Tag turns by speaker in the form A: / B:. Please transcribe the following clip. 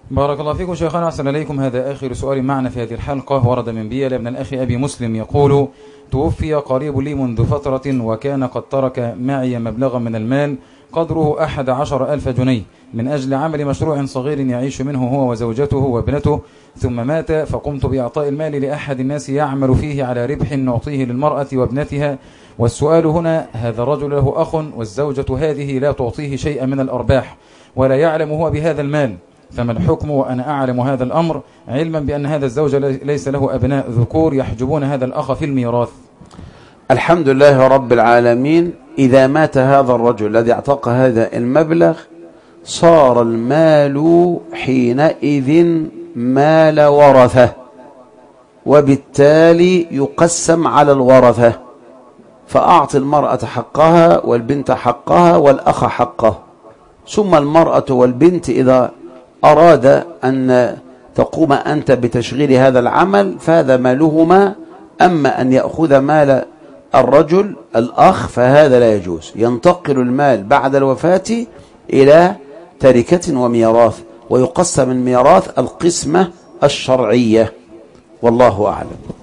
A: بارك الله فيكم شيخنا، أحسن إليكم. هذا آخر سؤال معنا في هذه الحلقة. ورد من بيلا من الأخ أبي مسلم يقول: توفي قريب لي منذ فترة، وكان قد ترك معي مبلغا من المال قدره 11,000 جنيه من أجل عمل مشروع صغير يعيش منه هو وزوجته وابنته، ثم مات، فقمت بإعطاء المال لأحد الناس يعمل فيه على ربح نعطيه للمرأة وابنتها. والسؤال هنا: هذا الرجل له أخ، والزوجة هذه لا تعطيه شيئا من الأرباح ولا يعلم هو بهذا المال، فما الحكم وأنا أعلم هذا الأمر، علما بأن هذا الزوج ليس له أبناء ذكور يحجبون هذا الأخ في الميراث؟
B: الحمد لله رب العالمين. إذا مات هذا الرجل الذي اعتق هذا المبلغ، صار المال حينئذ مال ورثة، وبالتالي يقسم على الورثة، فأعطي المرأة حقها والبنت حقها والأخ حقه. ثم المرأة والبنت إذا أراد أن تقوم أنت بتشغيل هذا العمل فهذا مالهما. أما أن يأخذ مال الرجل الأخ فهذا لا يجوز. ينتقل المال بعد الوفاة إلى تركة وميراث، ويقسم الميراث القسمة الشرعية، والله أعلم.